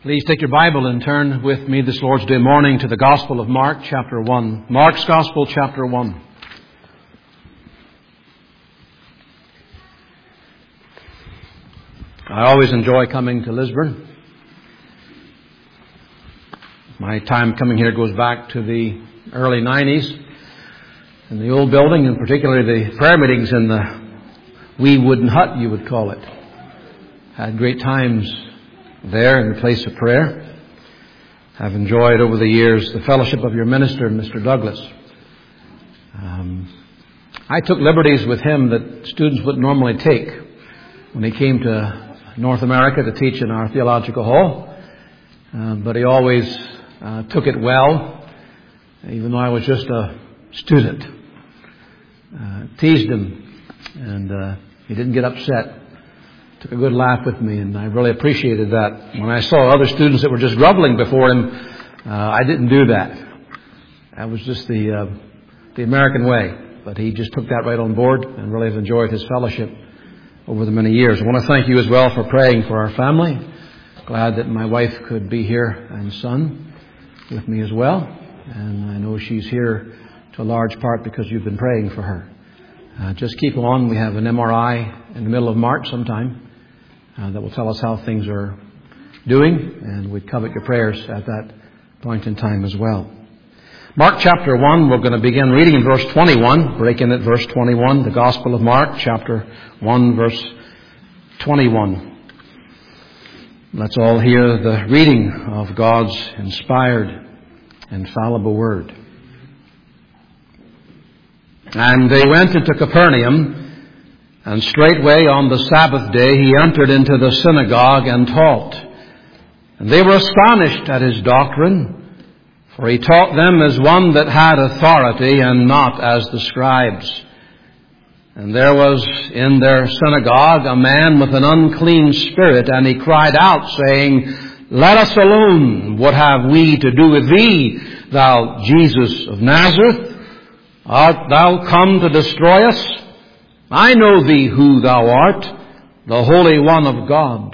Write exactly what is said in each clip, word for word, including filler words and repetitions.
Please take your Bible and turn with me this Lord's Day morning to the Gospel of Mark, chapter one. Mark's Gospel, chapter one. I always enjoy coming to Lisburn. My time coming here goes back to the early nineties in the old building, and particularly the prayer meetings in the wee wooden hut, you would call it. Had great times there in the place of prayer. I've enjoyed over the years the fellowship of your minister, Mister Douglas. Um, I took liberties with him that students wouldn't normally take when he came to North America to teach in our theological hall. Uh, but he always uh, took it well, even though I was just a student. Uh, teased him, and uh, he didn't get upset. Took a good laugh with me, and I really appreciated that. When I saw other students that were just groveling before him, uh, I didn't do that. That was just the uh, the American way. But he just took that right on board, and really have enjoyed his fellowship over the many years. I want to thank you as well for praying for our family. Glad that my wife could be here and son with me as well. And I know she's here to a large part because you've been praying for her. Uh, just keep on. We have an M R I in the middle of March sometime. Uh, that will tell us how things are doing, and we covet your prayers at that point in time as well. Mark chapter one, we're going to begin reading in verse twenty-one, breaking at verse twenty-one, the Gospel of Mark chapter one, verse twenty-one. Let's all hear the reading of God's inspired, infallible word. And they went into Capernaum, and straightway on the Sabbath day he entered into the synagogue and taught. And they were astonished at his doctrine, for he taught them as one that had authority and not as the scribes. And there was in their synagogue a man with an unclean spirit, and he cried out, saying, Let us alone, what have we to do with thee, thou Jesus of Nazareth? Art thou come to destroy us? I know thee who thou art, the Holy One of God.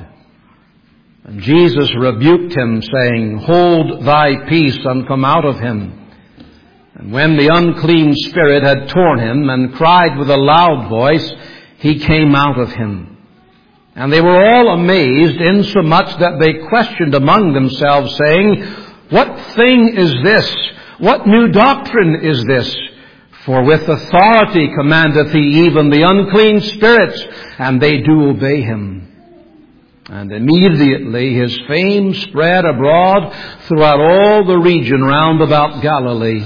And Jesus rebuked him, saying, Hold thy peace, and come out of him. And when the unclean spirit had torn him, and cried with a loud voice, he came out of him. And they were all amazed, insomuch that they questioned among themselves, saying, What thing is this? What new doctrine is this? For with authority commandeth he even the unclean spirits, and they do obey him. And immediately his fame spread abroad throughout all the region round about Galilee.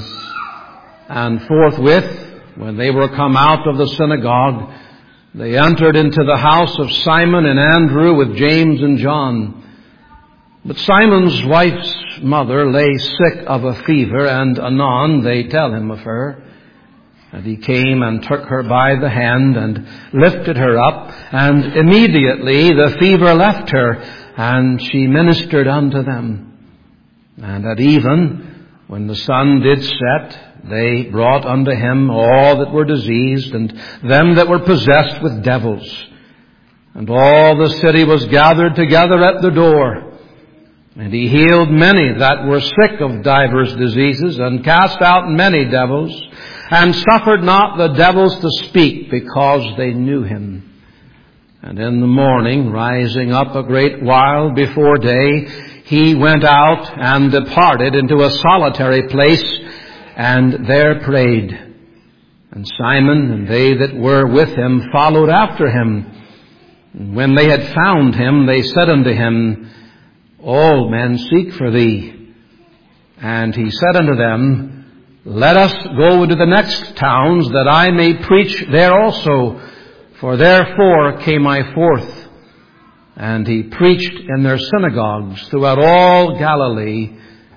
And forthwith, when they were come out of the synagogue, they entered into the house of Simon and Andrew with James and John. But Simon's wife's mother lay sick of a fever, and anon they tell him of her. And he came and took her by the hand and lifted her up, and immediately the fever left her, and she ministered unto them. And at even, when the sun did set, they brought unto him all that were diseased, and them that were possessed with devils. And all the city was gathered together at the door. And he healed many that were sick of divers diseases, and cast out many devils, and suffered not the devils to speak, because they knew him. And in the morning, rising up a great while before day, he went out and departed into a solitary place, and there prayed. And Simon and they that were with him followed after him. And when they had found him, they said unto him, All men seek for thee. And he said unto them, Let us go into the next towns, that I may preach there also. For therefore came I forth. And he preached in their synagogues throughout all Galilee,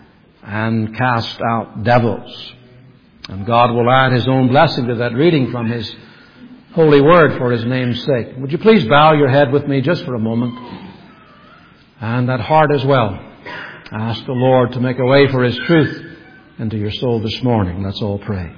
and cast out devils. And God will add his own blessing to that reading from his holy word for his name's sake. Would you please bow your head with me just for a moment? And that heart as well. Ask the Lord to make a way for his truth into your soul this morning. Let's all pray.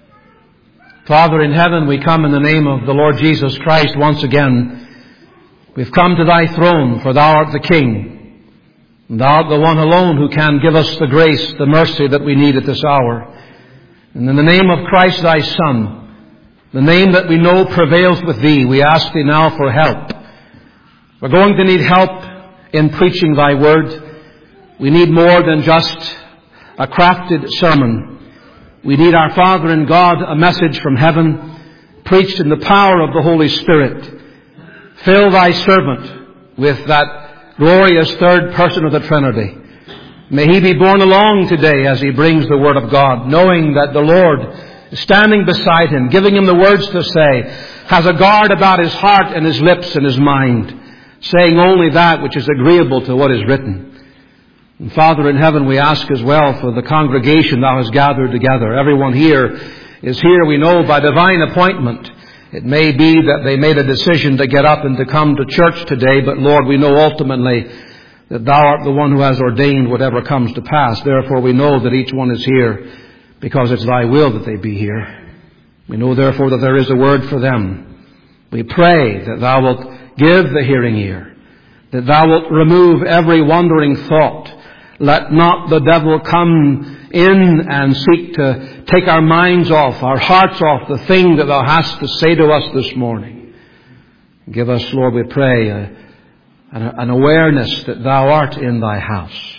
Father in heaven, we come in the name of the Lord Jesus Christ once again We've come to thy throne, for thou art the King. And thou art the one alone who can give us the grace, the mercy that we need at this hour. And in the name of Christ thy Son, the name that we know prevails with thee, we ask thee now for help. We're going to need help in preaching thy word. We need more than just a crafted sermon. We need, our Father in God, a message from heaven, preached in the power of the Holy Spirit. Fill thy servant with that glorious third person of the Trinity. May he be borne along today as he brings the Word of God, knowing that the Lord is standing beside him, giving him the words to say, has a guard about his heart and his lips and his mind, saying only that which is agreeable to what is written. And Father in heaven, we ask as well for the congregation thou hast gathered together. Everyone here is here, we know, by divine appointment. It may be that they made a decision to get up and to come to church today, but Lord, we know ultimately that thou art the one who has ordained whatever comes to pass. Therefore, we know that each one is here because it's thy will that they be here. We know, therefore, that there is a word for them. We pray that thou wilt give the hearing ear, that thou wilt remove every wandering thought. Let not the devil come in and seek to take our minds off, our hearts off the thing that thou hast to say to us this morning. Give us, Lord, we pray, uh, an, an awareness that thou art in thy house.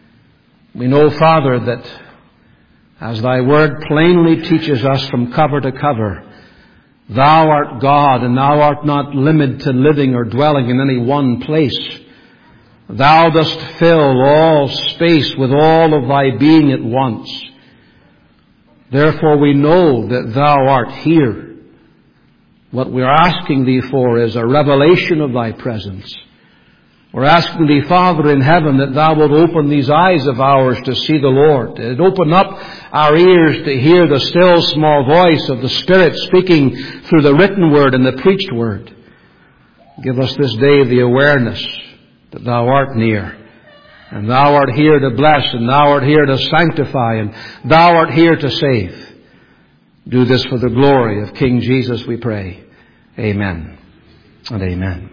We know, Father, that as thy word plainly teaches us from cover to cover, thou art God, and thou art not limited to living or dwelling in any one place. Thou dost fill all space with all of thy being at once. Therefore we know that thou art here. What we are asking thee for is a revelation of thy presence. We're asking thee, Father in heaven, that thou wilt open these eyes of ours to see the Lord. And open up our ears to hear the still small voice of the Spirit speaking through the written word and the preached word. Give us this day the awareness that thou art near, and thou art here to bless, and thou art here to sanctify, and thou art here to save. Do this for the glory of King Jesus, we pray. Amen and amen.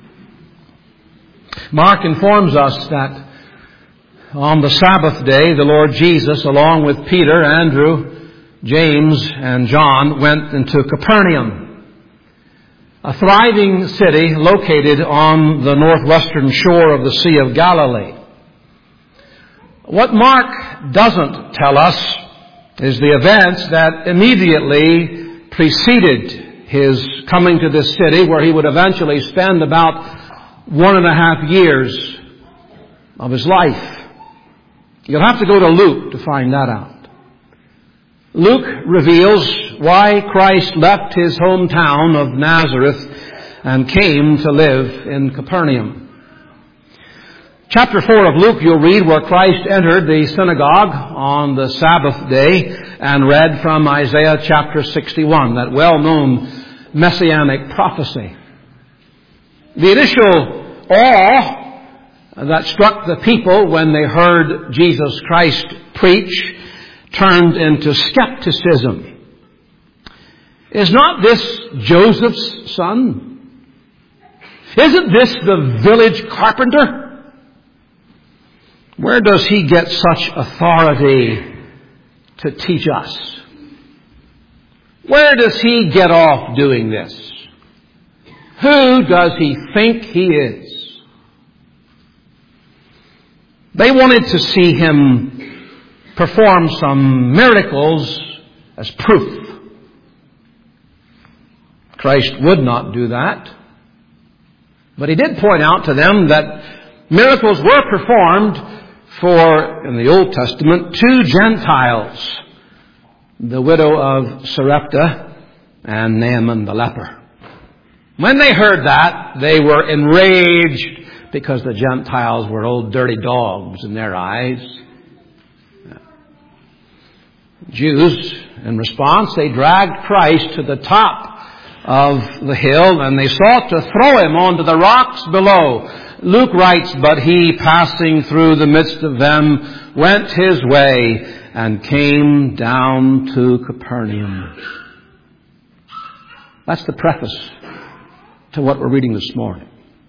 Mark informs us that on the Sabbath day, the Lord Jesus, along with Peter, Andrew, James, and John, went into Capernaum, a thriving city located on the northwestern shore of the Sea of Galilee. What Mark doesn't tell us is the events that immediately preceded his coming to this city, where he would eventually spend about one and a half years of his life. You'll have to go to Luke to find that out. Luke reveals why Christ left his hometown of Nazareth and came to live in Capernaum. Chapter four of Luke, you'll read where Christ entered the synagogue on the Sabbath day and read from Isaiah chapter sixty-one, that well-known messianic prophecy. The initial awe that struck the people when they heard Jesus Christ preach turned into skepticism. Is not this Joseph's son? Isn't this the village carpenter? Where does he get such authority to teach us? Where does he get off doing this? Who does he think he is? They wanted to see him perform some miracles as proof. Christ would not do that. But he did point out to them that miracles were performed for, in the Old Testament, two Gentiles, the widow of Sarepta and Naaman the leper. When they heard that, they were enraged because the Gentiles were old dirty dogs in their eyes. Jews, in response, they dragged Christ to the top of the hill and they sought to throw him onto the rocks below. Luke writes, but he, passing through the midst of them, went his way and came down to Capernaum. That's the preface to what we're reading this morning.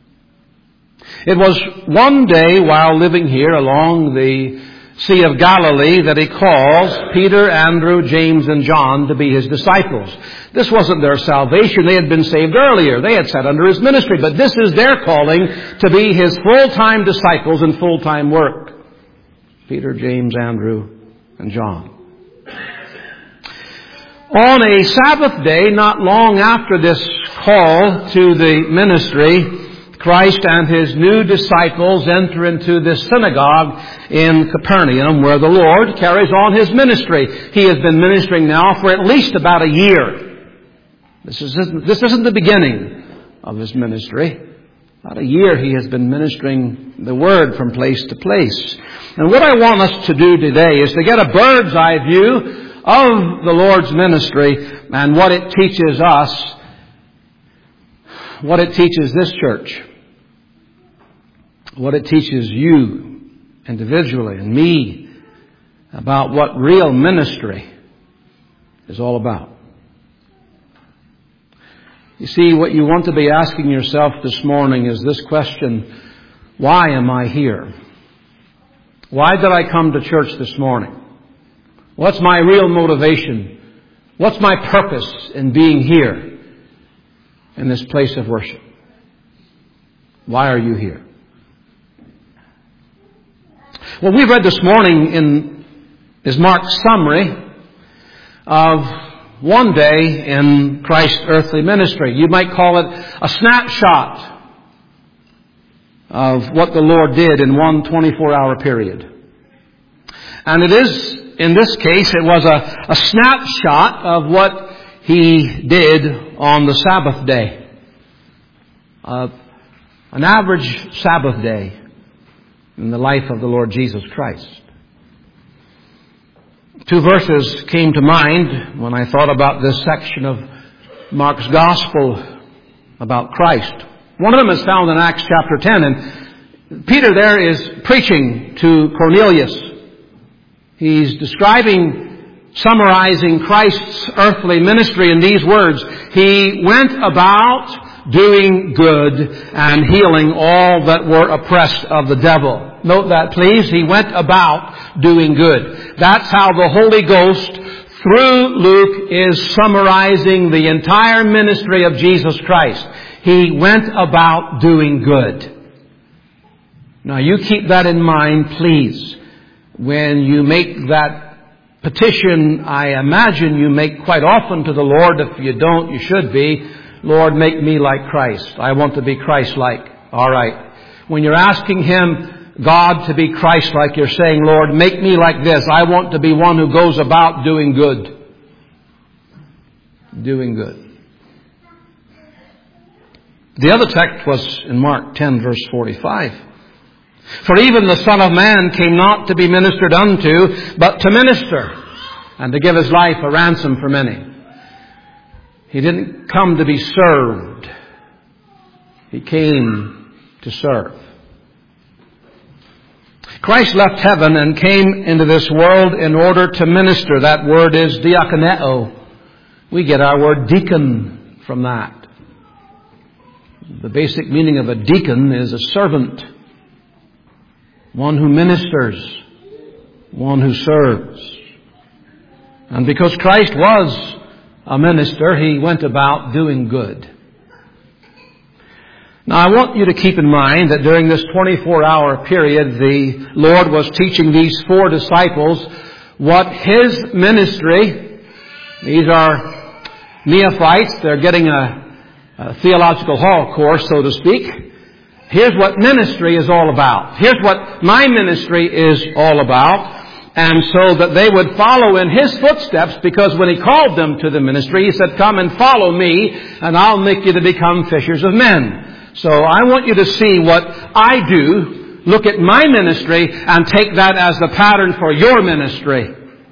It was one day while living here along the Sea of Galilee that he calls Peter, Andrew, James, and John to be his disciples. This wasn't their salvation. They had been saved earlier. They had sat under his ministry. But this is their calling to be his full-time disciples in full-time work. Peter, James, Andrew, and John. On a Sabbath day, not long after this call to the ministry, Christ and his new disciples enter into this synagogue in Capernaum where the Lord carries on his ministry. He has been ministering now for at least about a year. This isn't, this isn't the beginning of his ministry. About a year he has been ministering the Word from place to place. And what I want us to do today is to get a bird's eye view of the Lord's ministry and what it teaches us, what it teaches this church, what it teaches you individually and me about what real ministry is all about. You see, what you want to be asking yourself this morning is this question: why am I here? Why did I come to church this morning? What's my real motivation? What's my purpose in being here in this place of worship? Why are you here? What we've read this morning in is Mark's summary of one day in Christ's earthly ministry. You might call it a snapshot of what the Lord did in one twenty-four hour period. And it is, in this case, it was a, a snapshot of what he did on the Sabbath day. Uh, an average Sabbath day in the life of the Lord Jesus Christ. Two verses came to mind when I thought about this section of Mark's Gospel about Christ. One of them is found in Acts chapter ten, and Peter there is preaching to Cornelius. He's describing, summarizing Christ's earthly ministry in these words: He went about doing good and healing all that were oppressed of the devil. Note that, please. He went about doing good. That's how the Holy Ghost, through Luke, is summarizing the entire ministry of Jesus Christ. He went about doing good. Now, you keep that in mind, please, when you make that petition I imagine you make quite often to the Lord. If you don't, you should be. Lord, make me like Christ. I want to be Christ-like. All right. When you're asking Him, God, to be Christ-like, you're saying, Lord, make me like this. I want to be one who goes about doing good. Doing good. The other text was in Mark ten, verse forty-five. For even the Son of Man came not to be ministered unto, but to minister, and to give His life a ransom for many. He didn't come to be served. He came to serve. Christ left heaven and came into this world in order to minister. That word is diakoneo. We get our word deacon from that. The basic meaning of a deacon is a servant. One who ministers. One who serves. And because Christ was a minister, He went about doing good. Now, I want you to keep in mind that during this twenty-four hour period, the Lord was teaching these four disciples what His ministry, these are neophytes, they're getting a, a theological hall course, so to speak. Here's what ministry is all about. Here's what my ministry is all about. And so that they would follow in His footsteps, because when He called them to the ministry, He said, come and follow me, and I'll make you to become fishers of men. So I want you to see what I do, look at my ministry, and take that as the pattern for your ministry.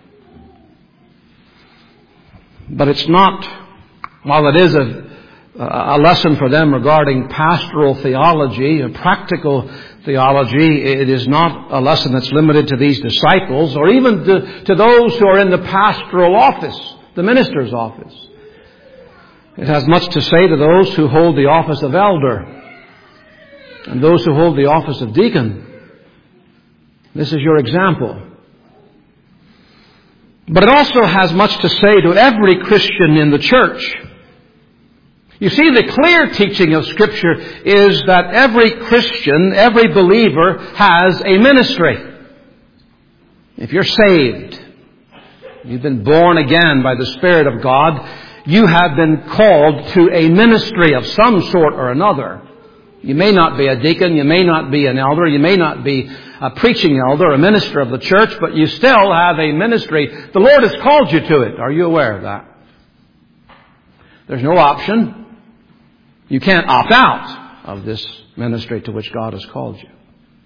But it's not, while it is a, a lesson for them regarding pastoral theology and practical theology, it is not a lesson that's limited to these disciples or even to, to those who are in the pastoral office, the minister's office. It has much to say to those who hold the office of elder. And those who hold the office of deacon, this is your example. But it also has much to say to every Christian in the church. You see, the clear teaching of Scripture is that every Christian, every believer has a ministry. If you're saved, you've been born again by the Spirit of God, you have been called to a ministry of some sort or another. You may not be a deacon, you may not be an elder, you may not be a preaching elder, a minister of the church, but you still have a ministry. The Lord has called you to it. Are you aware of that? There's no option. You can't opt out of this ministry to which God has called you.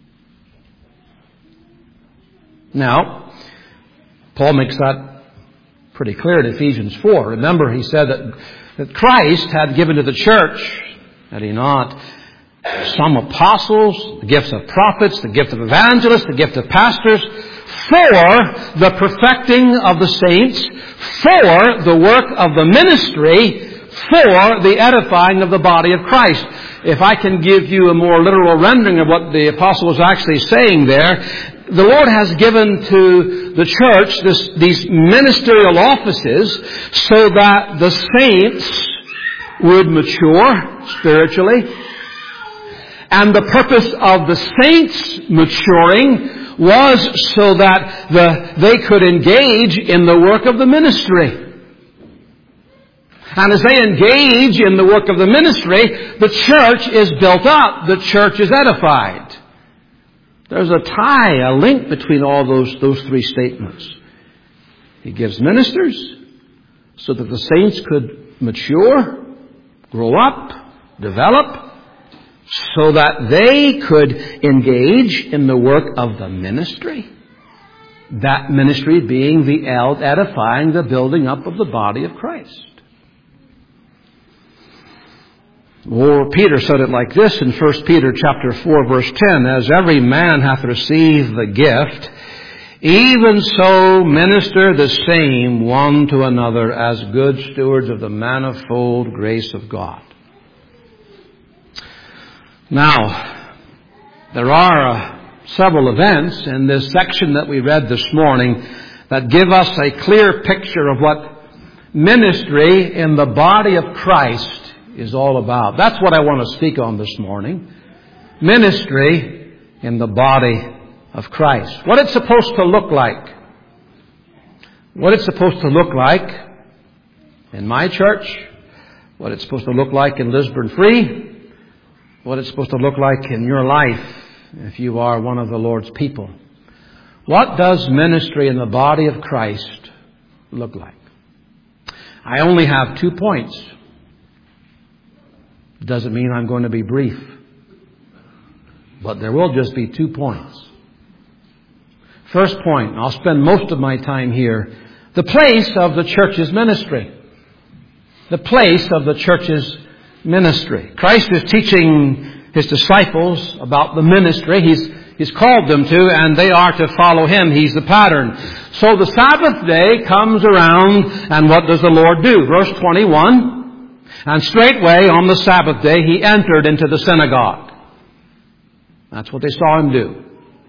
Now, Paul makes that pretty clear in Ephesians four. Remember, he said that, that Christ had given to the church, had he not, some apostles, the gifts of prophets, the gift of evangelists, the gift of pastors, for the perfecting of the saints, for the work of the ministry, for the edifying of the body of Christ. If I can give you a more literal rendering of what the apostle was actually saying there, the Lord has given to the church this, these ministerial offices so that the saints would mature spiritually. And the purpose of the saints maturing was so that the, they could engage in the work of the ministry. And as they engage in the work of the ministry, the church is built up. The church is edified. There's a tie, a link between all those, those three statements. He gives ministers so that the saints could mature, grow up, develop, so that they could engage in the work of the ministry. That ministry being the edifying, the building up of the body of Christ. Or Peter said it like this in First Peter chapter four, verse ten, as every man hath received the gift, even so minister the same one to another as good stewards of the manifold grace of God. Now, there are uh, several events in this section that we read this morning that give us a clear picture of what ministry in the body of Christ is all about. That's what I want to speak on this morning. Ministry in the body of Christ. What it's supposed to look like. What it's supposed to look like in my church. What it's supposed to look like in Lisburn Free. What it's supposed to look like in your life if you are one of the Lord's people. What does ministry in the body of Christ look like? I only have two points. Doesn't mean I'm going to be brief. But there will just be two points. First point, I'll spend most of my time here. The place of the church's ministry. The place of the church's ministry. Christ is teaching His disciples about the ministry. He's, he's called them to, and they are to follow Him. He's the pattern. So the Sabbath day comes around, and what does the Lord do? Verse twenty-one. And straightway on the Sabbath day he entered into the synagogue. That's what they saw him do.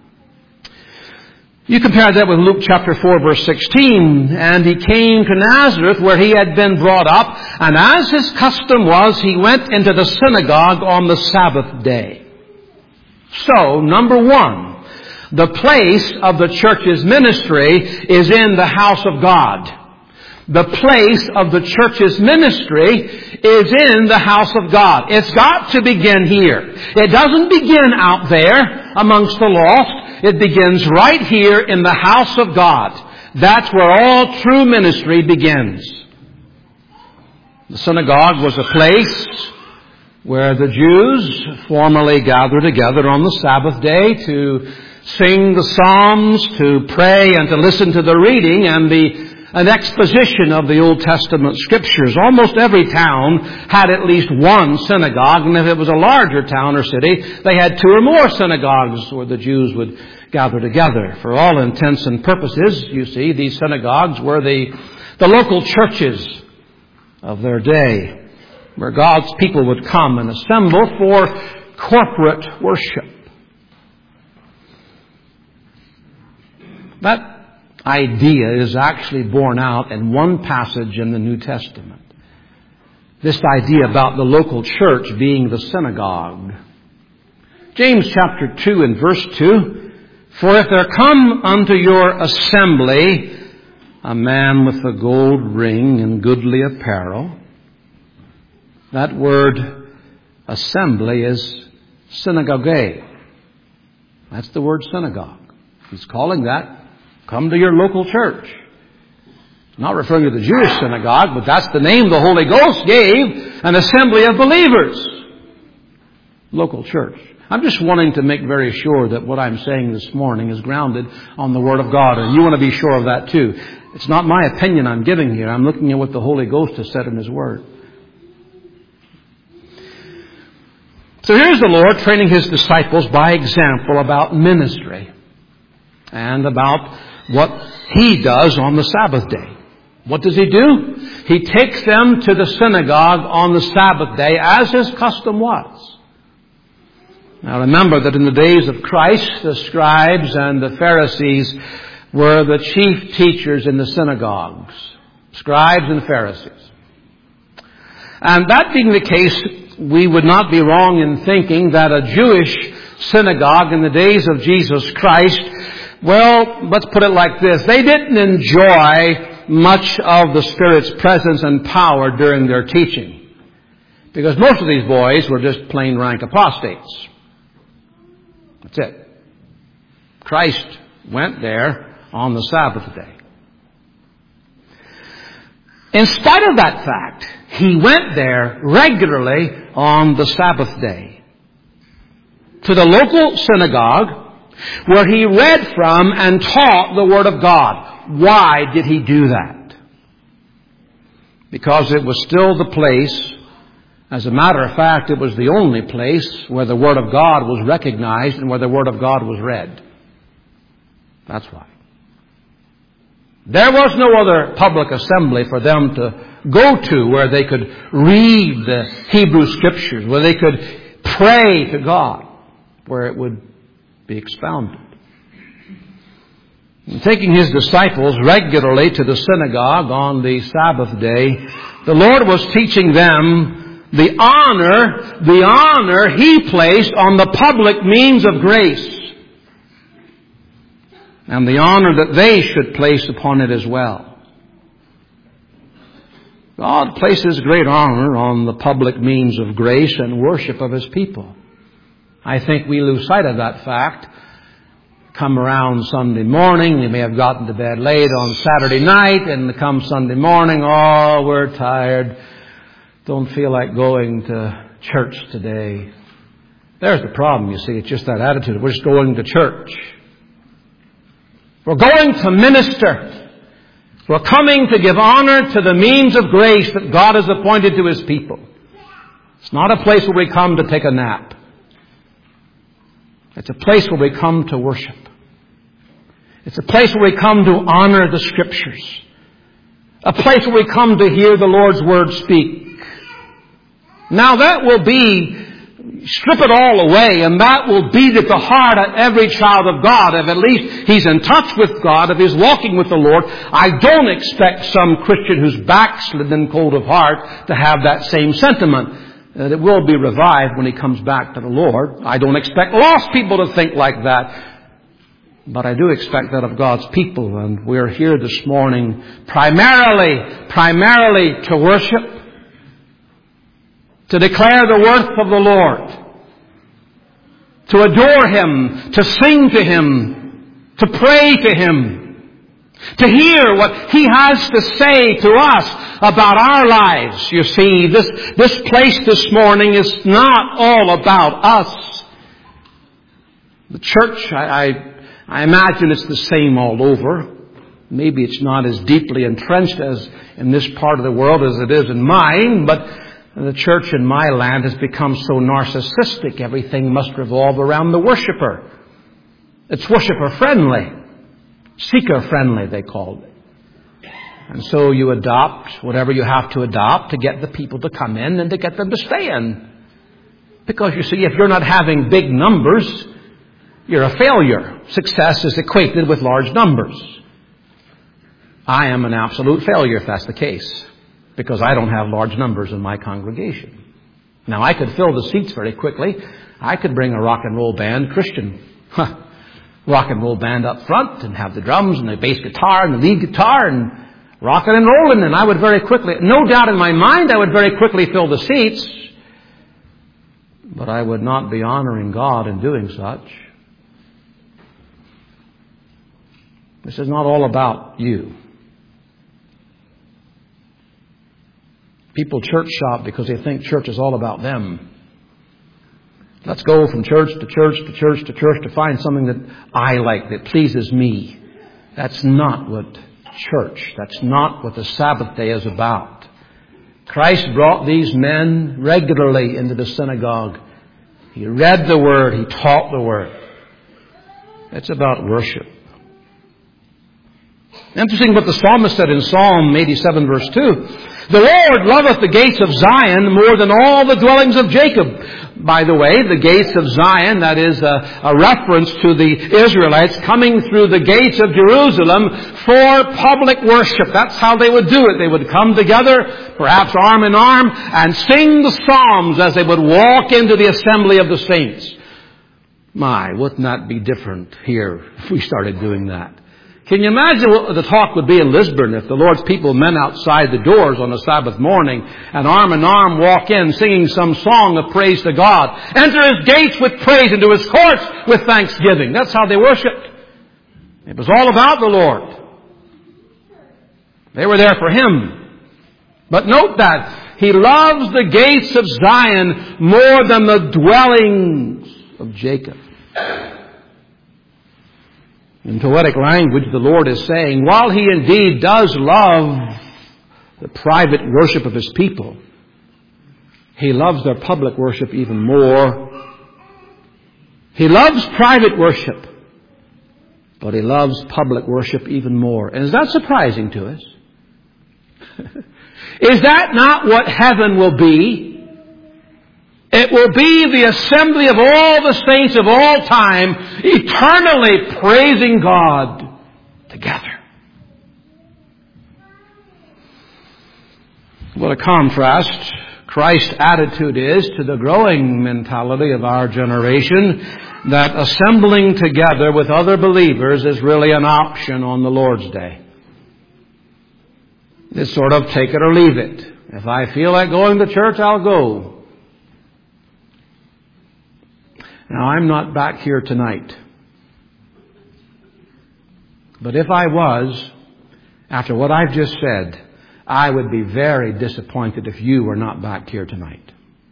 You compare that with Luke chapter four verse sixteen. And he came to Nazareth where he had been brought up. And as his custom was, he went into the synagogue on the Sabbath day. So, number one, the place of the church's ministry is in the house of God. The place of the church's ministry is in the house of God. It's got to begin here. It doesn't begin out there amongst the lost. It begins right here in the house of God. That's where all true ministry begins. The synagogue was a place where the Jews formerly gathered together on the Sabbath day to sing the Psalms, to pray and to listen to the reading and the an exposition of the Old Testament Scriptures. Almost every town had at least one synagogue, and if it was a larger town or city, they had two or more synagogues where the Jews would gather together. For all intents and purposes, you see, these synagogues were the, the local churches of their day, where God's people would come and assemble for corporate worship. That idea is actually borne out in one passage in the New Testament. This idea about the local church being the synagogue. James chapter two and verse two, "For if there come unto your assembly a man with a gold ring and goodly apparel." That word assembly is synagogue. That's the word synagogue. He's calling that, come to your local church. Not referring to the Jewish synagogue, but that's the name the Holy Ghost gave, an assembly of believers. Local church. I'm just wanting to make very sure that what I'm saying this morning is grounded on the Word of God, and you want to be sure of that too. It's not my opinion I'm giving here. I'm looking at what the Holy Ghost has said in His Word. So here's the Lord training His disciples by example about ministry and about what He does on the Sabbath day. What does He do? He takes them to the synagogue on the Sabbath day as His custom was. Now remember that in the days of Christ, the scribes and the Pharisees were the chief teachers in the synagogues. Scribes and Pharisees. And that being the case, we would not be wrong in thinking that a Jewish synagogue in the days of Jesus Christ, well, let's put it like this. They didn't enjoy much of the Spirit's presence and power during their teaching. Because most of these boys were just plain rank apostates. That's it. Christ went there on the Sabbath day. In spite of that fact, He went there regularly on the Sabbath day to the local synagogue where He read from and taught the Word of God. Why did He do that? Because it was still the place, as a matter of fact, it was the only place where the Word of God was recognized and where the Word of God was read. That's why. There was no other public assembly for them to go to where they could read the Hebrew Scriptures, where they could pray to God, where it would be expounded. And taking His disciples regularly to the synagogue on the Sabbath day, the Lord was teaching them the honor, the honor He placed on the public means of grace, and the honor that they should place upon it as well. God places great honor on the public means of grace and worship of His people. I think we lose sight of that fact. Come around Sunday morning, you may have gotten to bed late on Saturday night, and come Sunday morning, oh, we're tired. Don't feel like going to church today. There's the problem, you see. It's just that attitude. We're just going to church. We're going to minister. We're coming to give honor to the means of grace that God has appointed to His people. It's not a place where we come to take a nap. It's a place where we come to worship. It's a place where we come to honor the Scriptures. A place where we come to hear the Lord's Word speak. Now that will be, strip it all away, and that will beat at the heart of every child of God. If at least he's in touch with God, if he's walking with the Lord, I don't expect some Christian who's backslidden and cold of heart to have that same sentiment. That it will be revived when he comes back to the Lord. I don't expect lost people to think like that. But I do expect that of God's people. And we're here this morning primarily, primarily to worship, to declare the worth of the Lord, to adore Him, to sing to Him, to pray to Him, to hear what He has to say to us about our lives. You see, this, this place this morning is not all about us. The church, I, I, I imagine it's the same all over. Maybe it's not as deeply entrenched as in this part of the world as it is in mine, but the church in my land has become so narcissistic. Everything must revolve around the worshiper. It's worshiper friendly. Seeker friendly, they called it. And so you adopt whatever you have to adopt to get the people to come in and to get them to stay in. Because you see, if you're not having big numbers, you're a failure. Success is equated with large numbers. I am an absolute failure if that's the case, because I don't have large numbers in my congregation. Now, I could fill the seats very quickly. I could bring a rock and roll band, Christian huh, rock and roll band up front, and have the drums and the bass guitar and the lead guitar and rocking and rolling, and I would very quickly, no doubt in my mind, I would very quickly fill the seats, but I would not be honoring God in doing such. This is not all about you. People church shop because they think church is all about them. Let's go from church to church to church to church to find something that I like, that pleases me. That's not what church, that's not what the Sabbath day is about. Christ brought these men regularly into the synagogue. He read the Word, He taught the Word. It's about worship. Interesting what the psalmist said in Psalm eighty-seven verse two. The Lord loveth the gates of Zion more than all the dwellings of Jacob. By the way, the gates of Zion, that is a, a reference to the Israelites coming through the gates of Jerusalem for public worship. That's how they would do it. They would come together, perhaps arm in arm, and sing the psalms as they would walk into the assembly of the saints. My, wouldn't that be different here if we started doing that? Can you imagine what the talk would be in Lisbon if the Lord's people met outside the doors on a Sabbath morning and arm in arm walk in singing some song of praise to God? Enter His gates with praise, into His courts with thanksgiving. That's how they worshiped. It was all about the Lord. They were there for Him. But note that He loves the gates of Zion more than the dwellings of Jacob. In poetic language, the Lord is saying, while He indeed does love the private worship of His people, He loves their public worship even more. He loves private worship, but He loves public worship even more. And is that surprising to us? Is that not what heaven will be? It will be the assembly of all the saints of all time, eternally praising God together. What a contrast Christ's attitude is to the growing mentality of our generation, that assembling together with other believers is really an option on the Lord's Day. It's sort of take it or leave it. If I feel like going to church, I'll go. Now, I'm not back here tonight. But if I was, after what I've just said, I would be very disappointed if you were not back here tonight.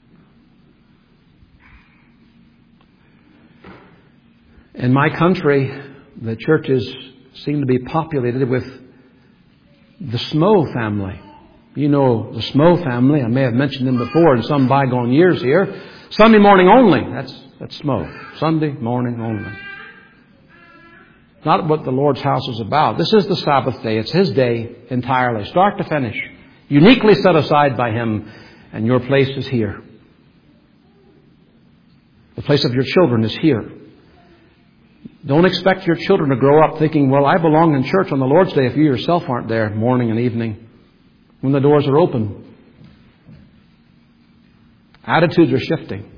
In my country, the churches seem to be populated with the Smo family. You know the Smo family. I may have mentioned them before in some bygone years here. Sunday morning only. That's That's Smo. Sunday morning only. Not what the Lord's house is about. This is the Sabbath day. It's His day entirely, start to finish. Uniquely set aside by Him. And your place is here. The place of your children is here. Don't expect your children to grow up thinking, well, I belong in church on the Lord's day if you yourself aren't there morning and evening when the doors are open. Attitudes are shifting.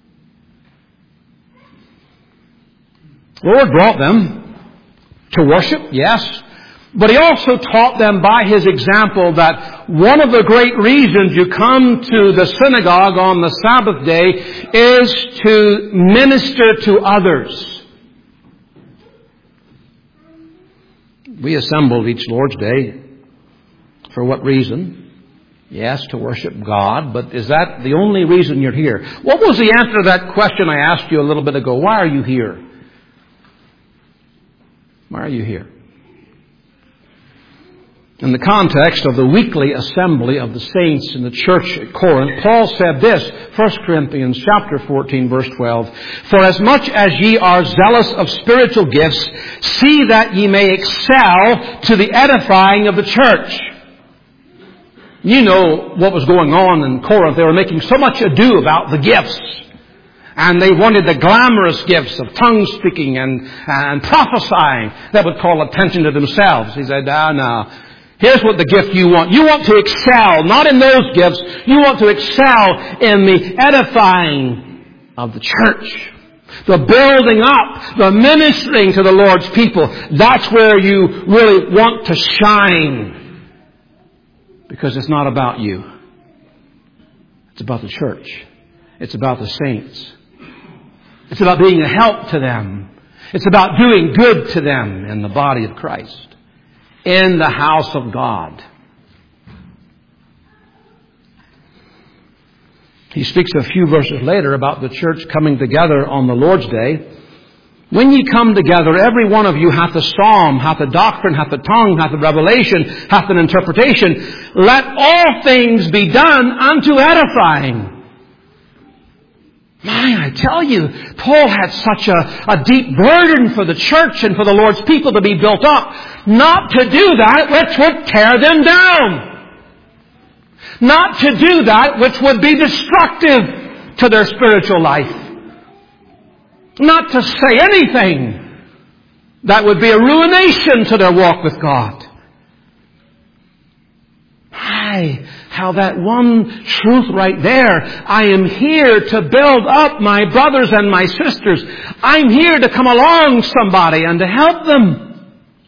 The Lord brought them to worship, yes, but He also taught them by His example that one of the great reasons you come to the synagogue on the Sabbath day is to minister to others. We assemble each Lord's Day for what reason? Yes, to worship God, but is that the only reason you're here? What was the answer to that question I asked you a little bit ago? Why are you here? Why are you here? In the context of the weekly assembly of the saints in the church at Corinth, Paul said this, First Corinthians chapter fourteen, verse twelve, for as much as ye are zealous of spiritual gifts, see that ye may excel to the edifying of the church. You know what was going on in Corinth. They were making so much ado about the gifts. And they wanted the glamorous gifts of tongue speaking and, and prophesying that would call attention to themselves. He said, ah, no. Here's what the gift you want. You want to excel, not in those gifts. You want to excel in the edifying of the church. The building up, the ministering to the Lord's people. That's where you really want to shine. Because it's not about you. It's about the church. It's about the saints. It's about being a help to them. It's about doing good to them in the body of Christ. In the house of God. He speaks a few verses later about the church coming together on the Lord's Day. When ye come together, every one of you hath a psalm, hath a doctrine, hath a tongue, hath a revelation, hath an interpretation. Let all things be done unto edifying. My, I tell you, Paul had such a, a deep burden for the church and for the Lord's people to be built up. Not to do that which would tear them down. Not to do that which would be destructive to their spiritual life. Not to say anything that would be a ruination to their walk with God. My, how that one truth right there. I am here to build up my brothers and my sisters. I'm here to come along somebody and to help them.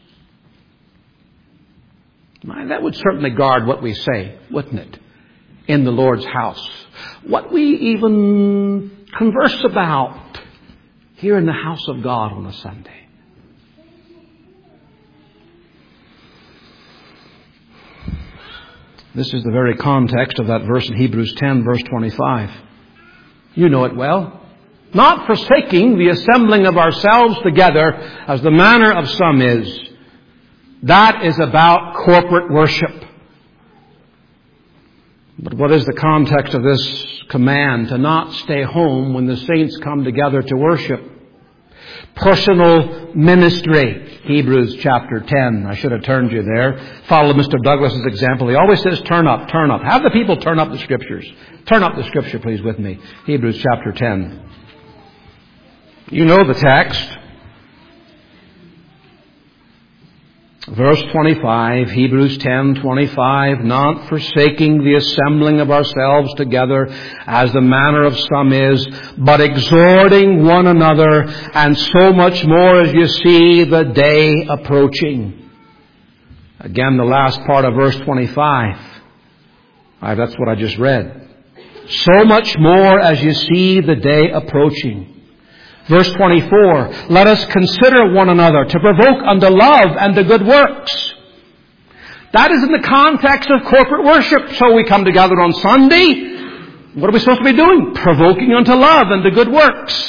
My, that would certainly guard what we say, wouldn't it? In the Lord's house. What we even converse about here in the house of God on a Sunday. This is the very context of that verse in Hebrews ten, verse twenty-five. You know it well. Not forsaking the assembling of ourselves together, as the manner of some is. That is about corporate worship. But what is the context of this command? To not stay home when the saints come together to worship. Personal ministry. Hebrews chapter ten. I should have turned you there. Follow Mister Douglas's example. He always says, turn up, turn up. Have the people turn up the Scriptures. Turn up the Scripture, please, with me. Hebrews chapter ten. You know the text. Verse twenty-five, Hebrews ten twenty-five, not forsaking the assembling of ourselves together as the manner of some is, but exhorting one another, and so much more as you see the day approaching. Again, the last part of verse twenty-five. Right, that's what I just read. So much more as you see the day approaching. Verse twenty-four, let us consider one another to provoke unto love and to good works. That is in the context of corporate worship. So we come together on Sunday. What are we supposed to be doing? Provoking unto love and to good works.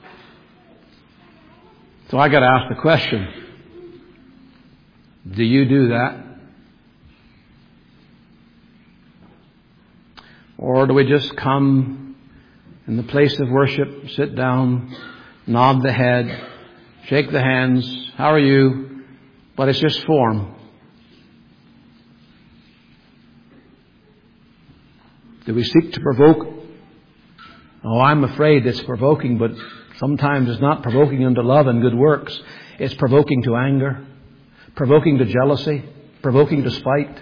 So I got to ask the question, do you do that? Or do we just come in the place of worship, sit down, nod the head, shake the hands, how are you? But it's just form. Do we seek to provoke? Oh, I'm afraid it's provoking, but sometimes it's not provoking unto love and good works. It's provoking to anger, provoking to jealousy, provoking to spite.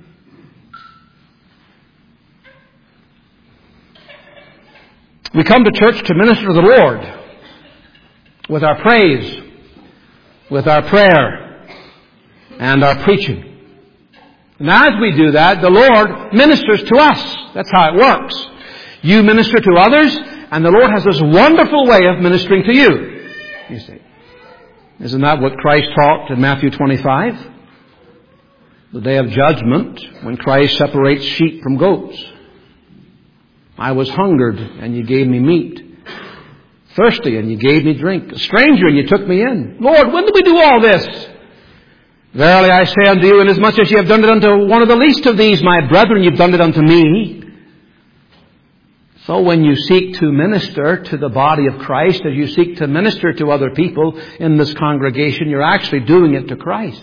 We come to church to minister to the Lord. With our praise, with our prayer, and our preaching. And as we do that, the Lord ministers to us. That's how it works. You minister to others, and the Lord has this wonderful way of ministering to you. You see. Isn't that what Christ taught in Matthew twenty-five? The day of judgment, when Christ separates sheep from goats. I was hungered, and you gave me meat. Thirsty, and you gave me drink. A stranger, and you took me in. Lord, when did we do all this? Verily I say unto you, inasmuch as ye have done it unto one of the least of these, my brethren, you've done it unto me. So when you seek to minister to the body of Christ, as you seek to minister to other people in this congregation, you're actually doing it to Christ.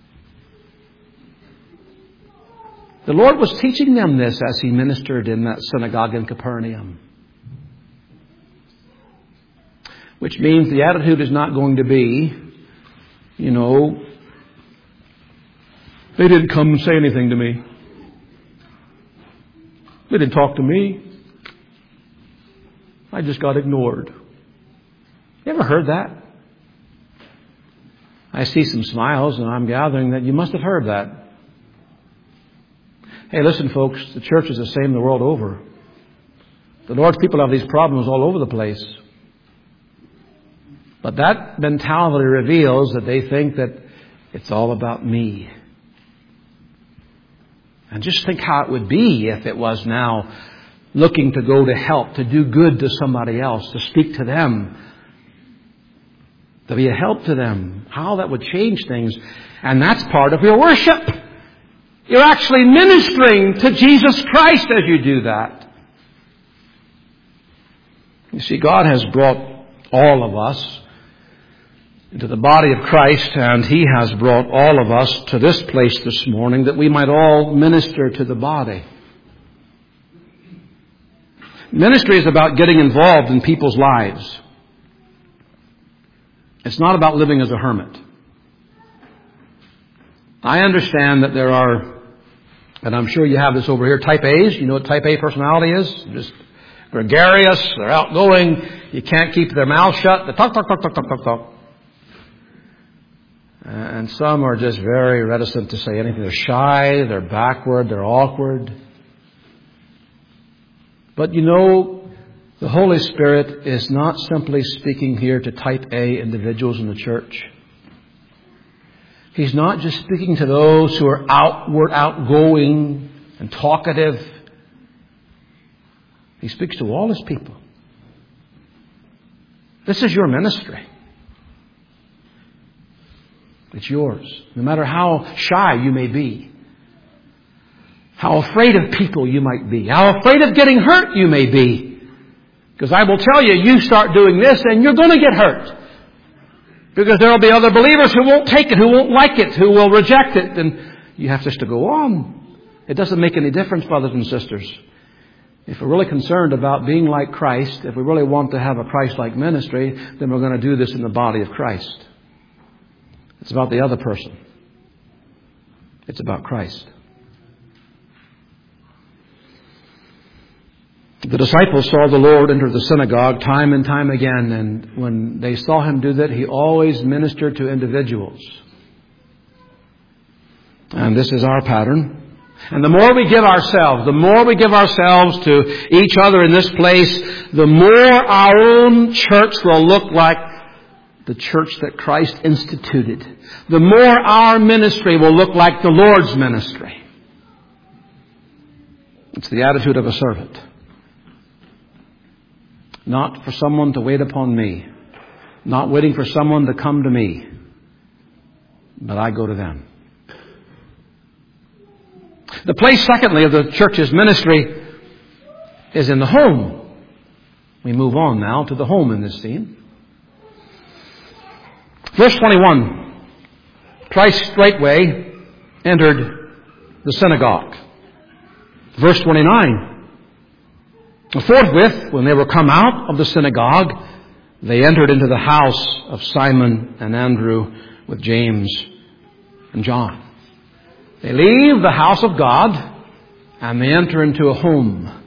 The Lord was teaching them this as He ministered in that synagogue in Capernaum. Which means the attitude is not going to be, you know, they didn't come and say anything to me. They didn't talk to me. I just got ignored. You ever heard that? I see some smiles, and I'm gathering that you must have heard that. Hey, listen, folks, the church is the same the world over. The Lord's people have these problems all over the place. But that mentality reveals that they think that it's all about me. And just think how it would be if it was now looking to go to help, to do good to somebody else, to speak to them, to be a help to them. How that would change things. And that's part of your worship. You're actually ministering to Jesus Christ as you do that. You see, God has brought all of us into the body of Christ, and He has brought all of us to this place this morning that we might all minister to the body. Ministry is about getting involved in people's lives. It's not about living as a hermit. I understand that there are, and I'm sure you have this over here, type A's. You know what type A personality is? Just gregarious, they're outgoing, you can't keep their mouth shut, they talk, talk, talk, talk, talk, talk, talk. And some are just very reticent to say anything. They're shy, they're backward, they're awkward. But you know, the Holy Spirit is not simply speaking here to type A individuals in the church. He's not just speaking to those who are outward, outgoing and talkative. He speaks to all His people. This is your ministry. It's yours. No matter how shy you may be, how afraid of people you might be, how afraid of getting hurt you may be. Because I will tell you, you start doing this and you're going to get hurt. Because there will be other believers who won't take it, who won't like it, who will reject it. And you have just to go on. It doesn't make any difference, brothers and sisters. If we're really concerned about being like Christ, if we really want to have a Christ-like ministry, then we're going to do this in the body of Christ. It's about the other person. It's about Christ. The disciples saw the Lord enter the synagogue time and time again, and when they saw Him do that, He always ministered to individuals. And this is our pattern. And the more we give ourselves, the more we give ourselves to each other in this place, the more our own church will look like the church that Christ instituted. The more our ministry will look like the Lord's ministry. It's the attitude of a servant. Not for someone to wait upon me. Not waiting for someone to come to me. But I go to them. The place, secondly, of the church's ministry is in the home. We move on now to the home in this scene. Verse twenty-one. Christ straightway entered the synagogue. Verse twenty-nine. Forthwith, when they were come out of the synagogue, they entered into the house of Simon and Andrew with James and John. They leave the house of God and they enter into a home.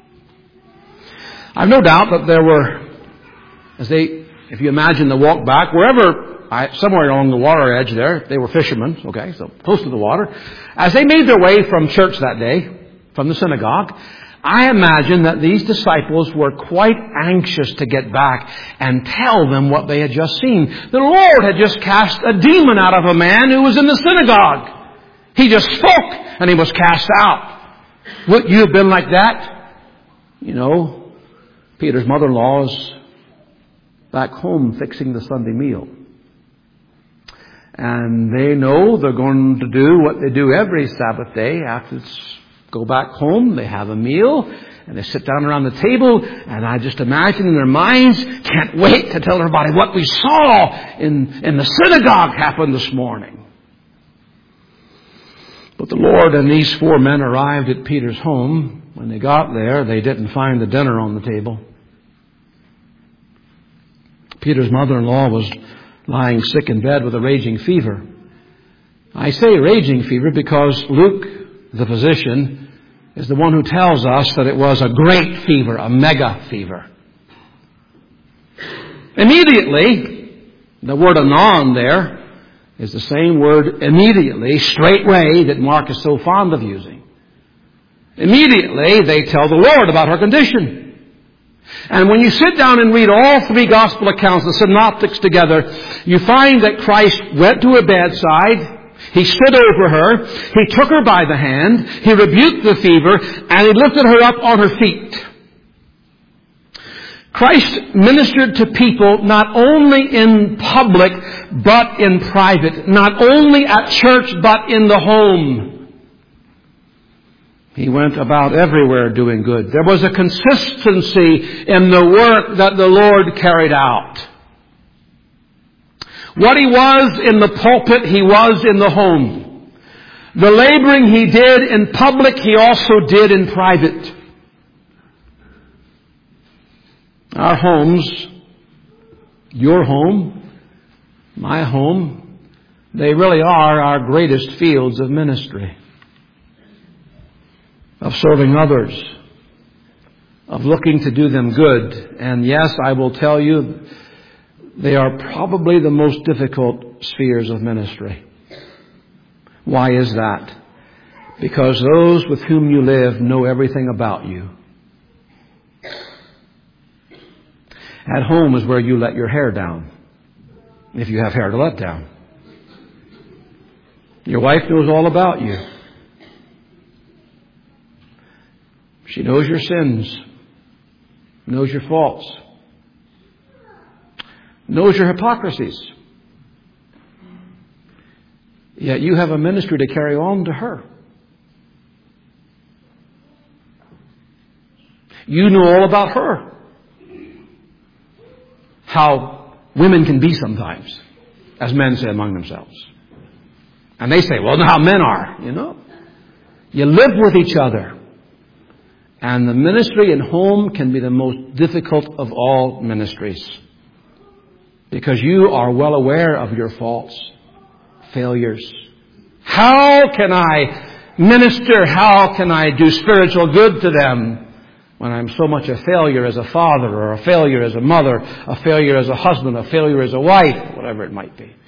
I've no doubt that there were, as they, if you imagine the walk back, wherever, I, somewhere along the water edge there, they were fishermen, okay, so close to the water. As they made their way from church that day, from the synagogue, I imagine that these disciples were quite anxious to get back and tell them what they had just seen. The Lord had just cast a demon out of a man who was in the synagogue. He just spoke and he was cast out. Would you have been like that? You know, Peter's mother-in-law is back home fixing the Sunday meal. And they know they're going to do what they do every Sabbath day. After it's go back home, they have a meal, and they sit down around the table, and I just imagine in their minds, can't wait to tell everybody what we saw in, in the synagogue happen this morning. But the Lord and these four men arrived at Peter's home. When they got there, they didn't find the dinner on the table. Peter's mother-in-law was lying sick in bed with a raging fever. I say raging fever because Luke, the physician, is the one who tells us that it was a great fever, a mega fever. Immediately, the word anon there is the same word immediately, straightway, that Mark is so fond of using. Immediately, they tell the Lord about her condition. And when you sit down and read all three gospel accounts, the synoptics together, you find that Christ went to her bedside, He stood over her, He took her by the hand, He rebuked the fever, and He lifted her up on her feet. Christ ministered to people not only in public, but in private. Not only at church, but in the home. He went about everywhere doing good. There was a consistency in the work that the Lord carried out. What He was in the pulpit, He was in the home. The laboring He did in public, He also did in private. Our homes, your home, my home, they really are our greatest fields of ministry. Of serving others, of looking to do them good. And yes, I will tell you, they are probably the most difficult spheres of ministry. Why is that? Because those with whom you live know everything about you. At home is where you let your hair down, if you have hair to let down. Your wife knows all about you. She knows your sins, knows your faults, knows your hypocrisies. Yet you have a ministry to carry on to her. You know all about her. How women can be sometimes, as men say among themselves. And they say, well, how men are, you know. You live with each other. And the ministry in home can be the most difficult of all ministries. Because you are well aware of your faults, failures. How can I minister? How can I do spiritual good to them when I'm so much a failure as a father, or a failure as a mother, a failure as a husband, a failure as a wife, whatever it might be?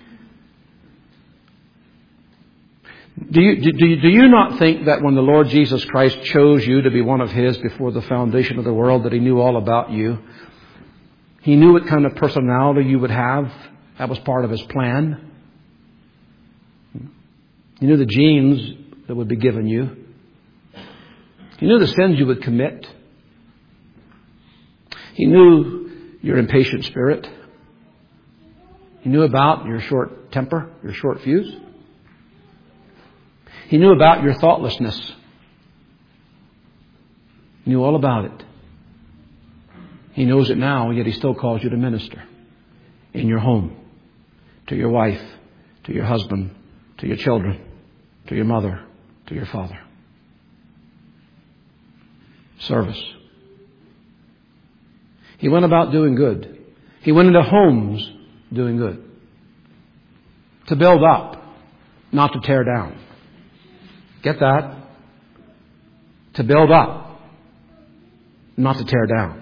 Do you, do, you, do you not think that when the Lord Jesus Christ chose you to be one of His before the foundation of the world, that He knew all about you? He knew what kind of personality you would have. That was part of His plan. He knew the genes that would be given you. He knew the sins you would commit. He knew your impatient spirit. He knew about your short temper, your short fuse. He knew about your thoughtlessness. He knew all about it. He knows it now, yet He still calls you to minister in your home, to your wife, to your husband, to your children, to your mother, to your father. Service. He went about doing good. He went into homes doing good. To build up, not to tear down. Get that? To build up, not to tear down.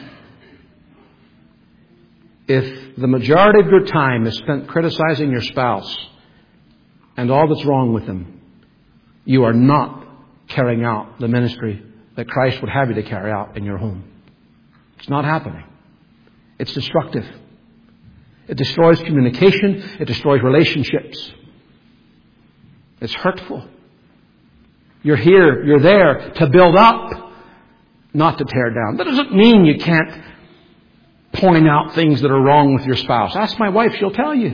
If the majority of your time is spent criticizing your spouse and all that's wrong with them, you are not carrying out the ministry that Christ would have you to carry out in your home. It's not happening. It's destructive. It destroys communication. It destroys relationships. It's hurtful. You're here, you're there to build up, not to tear down. That doesn't mean you can't point out things that are wrong with your spouse. Ask my wife, she'll tell you.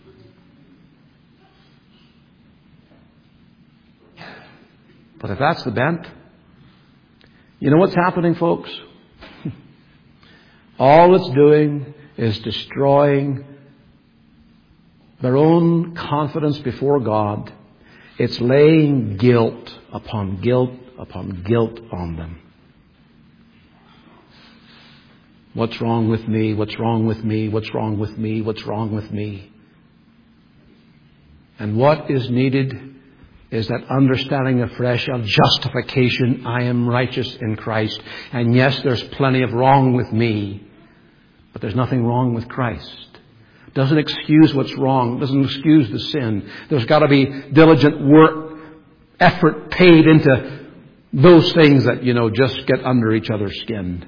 But if that's the bent, you know what's happening, folks? All it's doing is destroying their own confidence before God. It's laying guilt upon guilt upon guilt on them. What's wrong with me? What's wrong with me? What's wrong with me? What's wrong with me? And what is needed is that understanding afresh of justification. I am righteous in Christ. And yes, there's plenty of wrong with me, but there's nothing wrong with Christ. Doesn't excuse what's wrong. Doesn't excuse the sin. There's got to be diligent work, effort paid into those things that, you know, just get under each other's skin.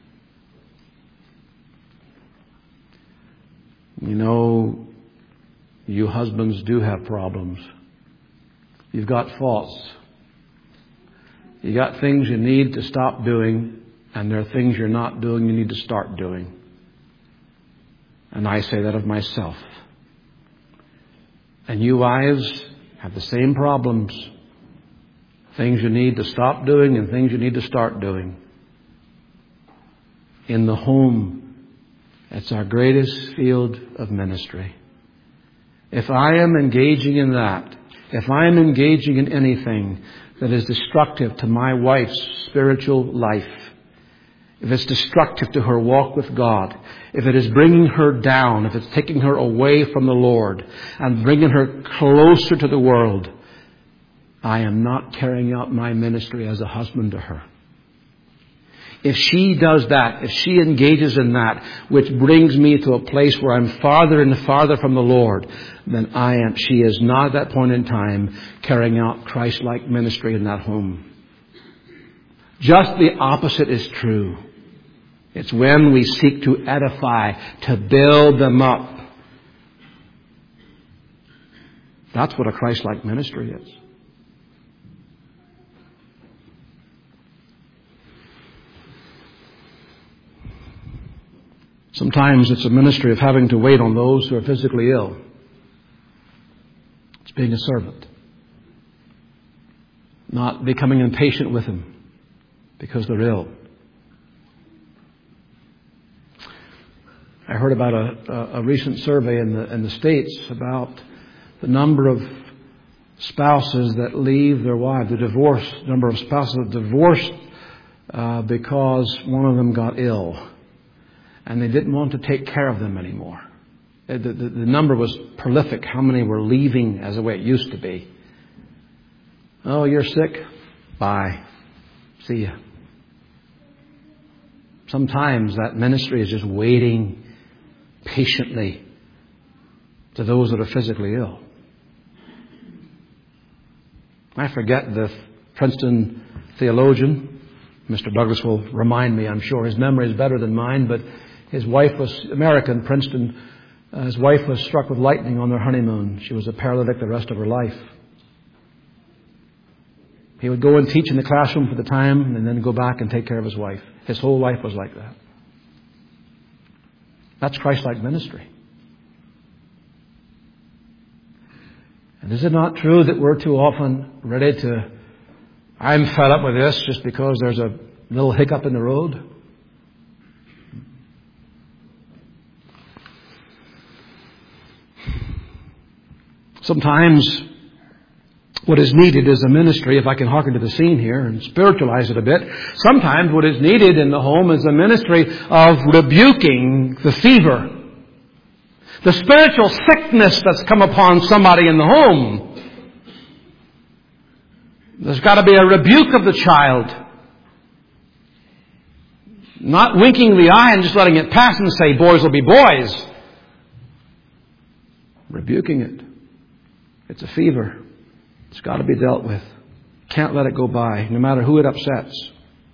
You know, you husbands do have problems. You've got faults. You got things you need to stop doing, and there are things you're not doing you need to start doing. And I say that of myself. And you wives have the same problems. Things you need to stop doing and things you need to start doing. In the home, it's our greatest field of ministry. If I am engaging in that, if I am engaging in anything that is destructive to my wife's spiritual life, if it's destructive to her walk with God, if it is bringing her down, if it's taking her away from the Lord and bringing her closer to the world, I am not carrying out my ministry as a husband to her. If she does that, if she engages in that, which brings me to a place where I'm farther and farther from the Lord, then I am, she is not at that point in time carrying out Christ-like ministry in that home. Just the opposite is true. It's when we seek to edify, to build them up. That's what a Christ-like ministry is. Sometimes it's a ministry of having to wait on those who are physically ill. It's being a servant. Not becoming impatient with them because they're ill. I heard about a, a, a recent survey in the, in the States about the number of spouses that leave their wives, the divorce, number of spouses that divorced uh, because one of them got ill. And they didn't want to take care of them anymore. The, the, the number was prolific. How many were leaving as the way it used to be? Oh, you're sick? Bye. See ya. Sometimes that ministry is just waiting patiently to those that are physically ill. I forget the Princeton theologian. Mister Douglas will remind me, I'm sure. His memory is better than mine, but his wife was American, Princeton. Uh, his wife was struck with lightning on their honeymoon. She was a paralytic the rest of her life. He would go and teach in the classroom for the time and then go back and take care of his wife. His whole life was like that. That's Christ-like ministry. And is it not true that we're too often ready to, I'm fed up with this just because there's a little hiccup in the road? Sometimes what is needed is a ministry, if I can hearken to the scene here and spiritualize it a bit. Sometimes what is needed in the home is a ministry of rebuking the fever. The spiritual sickness that's come upon somebody in the home. There's got to be a rebuke of the child. Not winking the eye and just letting it pass and say, boys will be boys. Rebuking it. It's a fever. It's got to be dealt with. Can't let it go by, no matter who it upsets.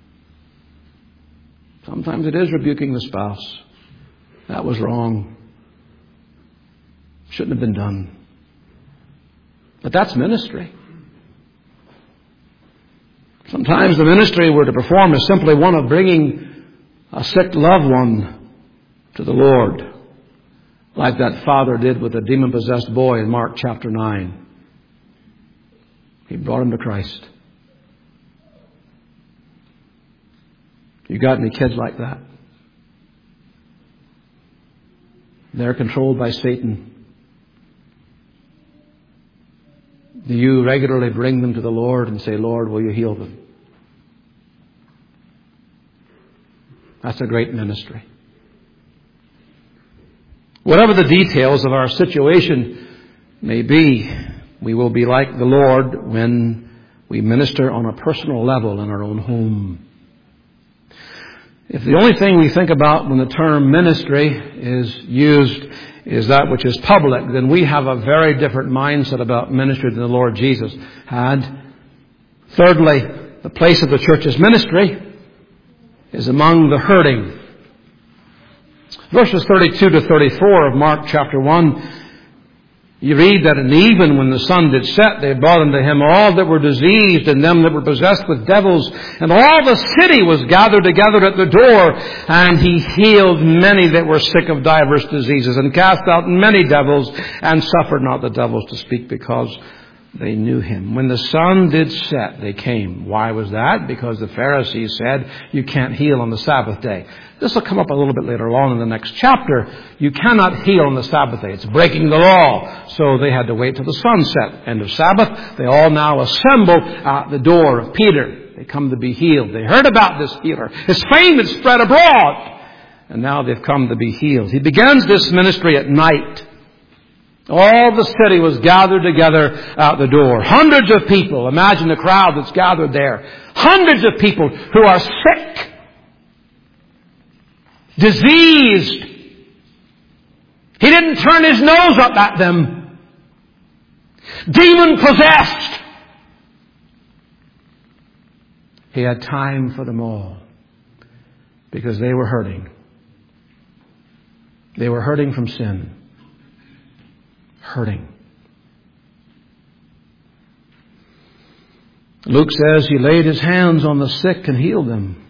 Sometimes it is rebuking the spouse. That was wrong. Shouldn't have been done. But that's ministry. Sometimes the ministry we're to perform is simply one of bringing a sick loved one to the Lord. Like that father did with the demon-possessed boy in Mark chapter nine. He brought him to Christ. You got any kids like that? They're controlled by Satan. Do you regularly bring them to the Lord and say, Lord, will you heal them? That's a great ministry. Whatever the details of our situation may be, we will be like the Lord when we minister on a personal level in our own home. If the only thing we think about when the term ministry is used is that which is public, then we have a very different mindset about ministry than the Lord Jesus had. Thirdly, the place of the church's ministry is among the hurting. Verses thirty-two to thirty-four of Mark chapter one, you read that, and even when the sun did set, they brought unto him all that were diseased and them that were possessed with devils. And all the city was gathered together at the door. And he healed many that were sick of divers diseases, and cast out many devils, and suffered not the devils to speak, because they knew him. When the sun did set, they came. Why was that? Because the Pharisees said, you can't heal on the Sabbath day. This will come up a little bit later on in the next chapter. You cannot heal on the Sabbath day. It's breaking the law. So they had to wait till the sun set. End of Sabbath. They all now assemble at the door of Peter. They come to be healed. They heard about this healer. His fame had spread abroad. And now they've come to be healed. He begins this ministry at night. All the city was gathered together out the door. Hundreds of people. Imagine the crowd that's gathered there. Hundreds of people who are sick, diseased. He didn't turn his nose up at them. Demon possessed. He had time for them all because they were hurting. They were hurting from sin. Hurting. Luke says he laid his hands on the sick and healed them.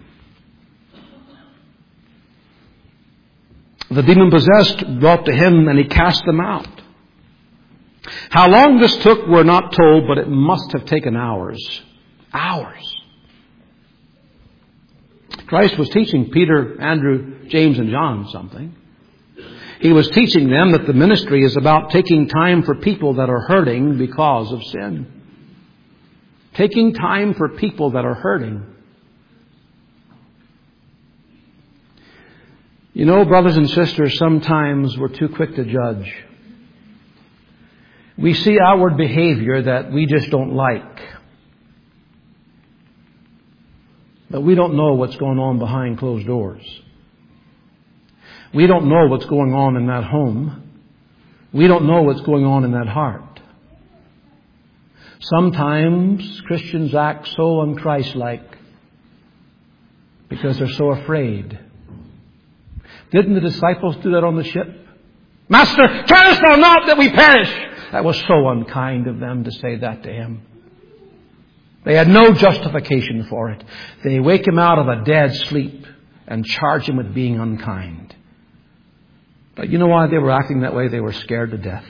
The demon-possessed brought to him and he cast them out. How long this took, we're not told, but it must have taken hours. Hours. Christ was teaching Peter, Andrew, James, and John something. He was teaching them that the ministry is about taking time for people that are hurting because of sin. Taking time for people that are hurting. You know, brothers and sisters, sometimes we're too quick to judge. We see outward behavior that we just don't like. But we don't know what's going on behind closed doors. We don't know what's going on in that home. We don't know what's going on in that heart. Sometimes Christians act so un-Christ-like because they're so afraid. Didn't the disciples do that on the ship? Master, carest thou not that we perish? That was so unkind of them to say that to him. They had no justification for it. They wake him out of a dead sleep and charge him with being unkind. But you know why they were acting that way? They were scared to death.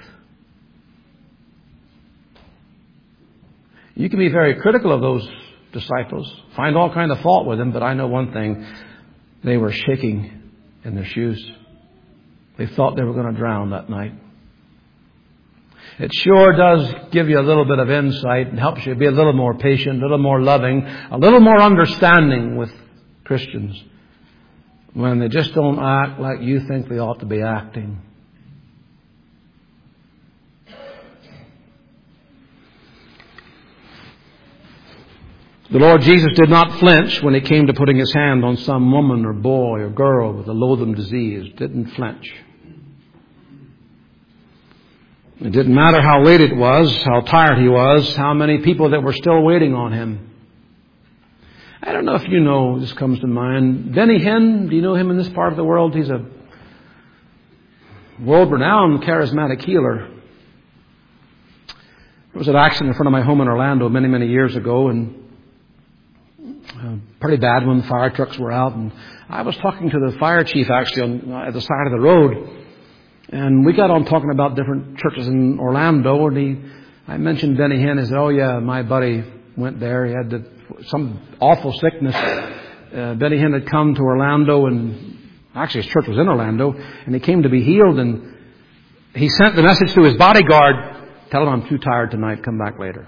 You can be very critical of those disciples, find all kind of fault with them, but I know one thing. They were shaking in their shoes. They thought they were going to drown that night. It sure does give you a little bit of insight and helps you be a little more patient, a little more loving, a little more understanding with Christians when they just don't act like you think they ought to be acting. The Lord Jesus did not flinch when He came to putting His hand on some woman or boy or girl with a loathsome disease. Didn't flinch. It didn't matter how late it was, how tired He was, how many people that were still waiting on Him. I don't know if you know, this comes to mind. Benny Hinn, do you know him in this part of the world? He's a world-renowned charismatic healer. There was an accident in front of my home in Orlando many, many years ago, and a pretty bad one. The fire trucks were out, and I was talking to the fire chief actually on at the side of the road, and we got on talking about different churches in Orlando, and he, I mentioned Benny Hinn. He said, "Oh yeah, my buddy went there. He had to, some awful sickness. Uh, Benny Hinn had come to Orlando, and actually his church was in Orlando, and he came to be healed, and he sent the message to his bodyguard, tell him I'm too tired tonight, come back later."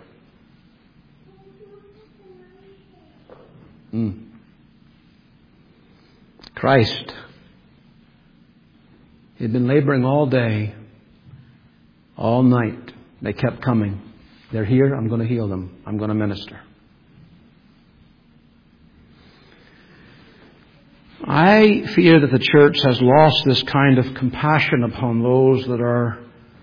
Mm. Christ They'd been laboring all day, all night. They kept coming. They're here. I'm going to heal them. I'm going to minister. I fear that the church has lost this kind of compassion upon those that are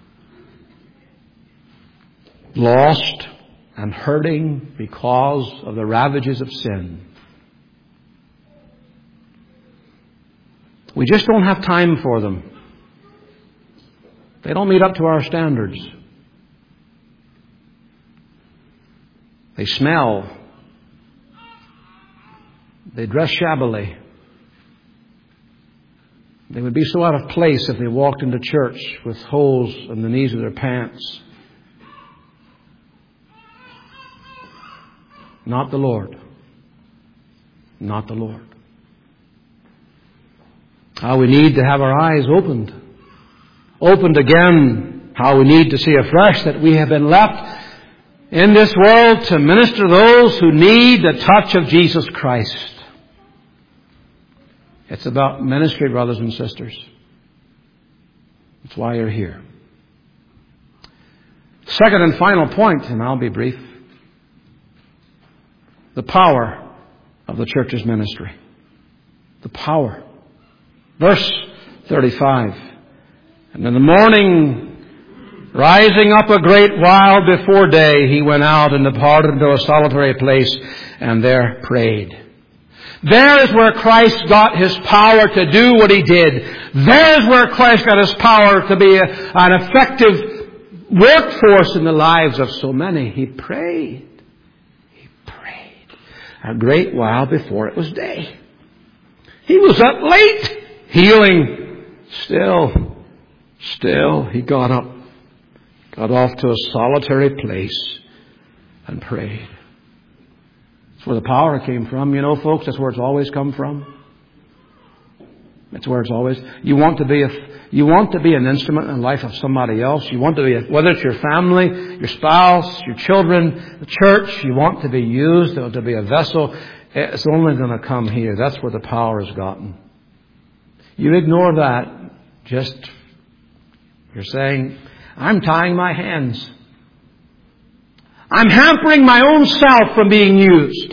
lost and hurting because of the ravages of sin. We just don't have time for them. They don't meet up to our standards. They smell. They dress shabbily. They would be so out of place if they walked into church with holes in the knees of their pants. Not the Lord. Not the Lord. How we need to have our eyes opened. Opened again. How we need to see afresh that we have been left in this world to minister to those who need the touch of Jesus Christ. It's about ministry, brothers and sisters. That's why you're here. Second and final point, and I'll be brief. The power of the church's ministry. The power. Verse thirty-five. And in the morning, rising up a great while before day, he went out and departed into a solitary place and there prayed. There is where Christ got His power to do what He did. There is where Christ got His power to be a, an effective workforce in the lives of so many. He prayed. He prayed. A great while before it was day. He was up late, healing. Still, still, he got up, got off to a solitary place and prayed. That's where the power came from. You know, folks, that's where it's always come from. That's where it's always. You want to be a, you want to be an instrument in the life of somebody else. You want to be, a, whether it's your family, your spouse, your children, the church, you want to be used to be a vessel. It's only going to come here. That's where the power has gotten. You ignore that, just, you're saying, I'm tying my hands. I'm hampering my own self from being used.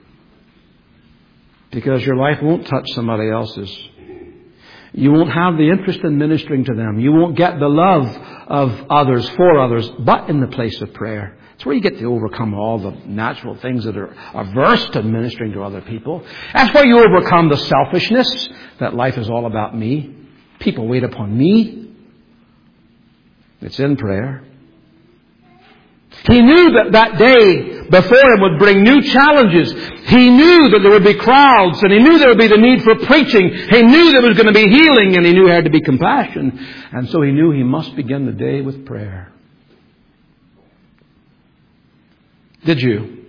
Because your life won't touch somebody else's. You won't have the interest in ministering to them. You won't get the love of others for others, but in the place of prayer. It's where you get to overcome all the natural things that are averse to ministering to other people. That's where you overcome the selfishness that life is all about me. People wait upon me. It's in prayer. He knew that that day before him would bring new challenges. He knew that there would be crowds, and he knew there would be the need for preaching. He knew there was going to be healing, and he knew there had to be compassion. And so he knew he must begin the day with prayer. Did you?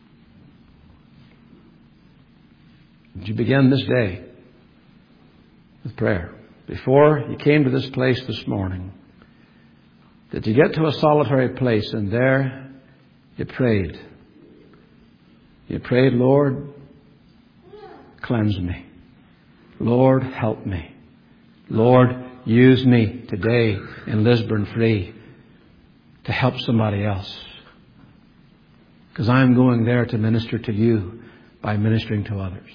Did you begin this day with prayer? Before you came to this place this morning, did you get to a solitary place and there you prayed? You prayed, Lord, cleanse me. Lord, help me. Lord, use me today in Lisburn Free to help somebody else. Because I'm going there to minister to you by ministering to others.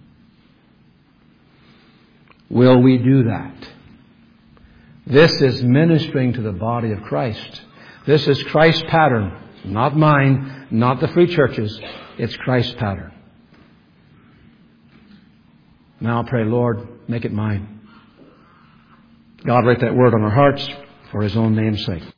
Will we do that? This is ministering to the body of Christ. This is Christ's pattern. Not mine, not the free churches. It's Christ's pattern. Now I'll pray, Lord, make it mine. God, write that word on our hearts for His own name's sake.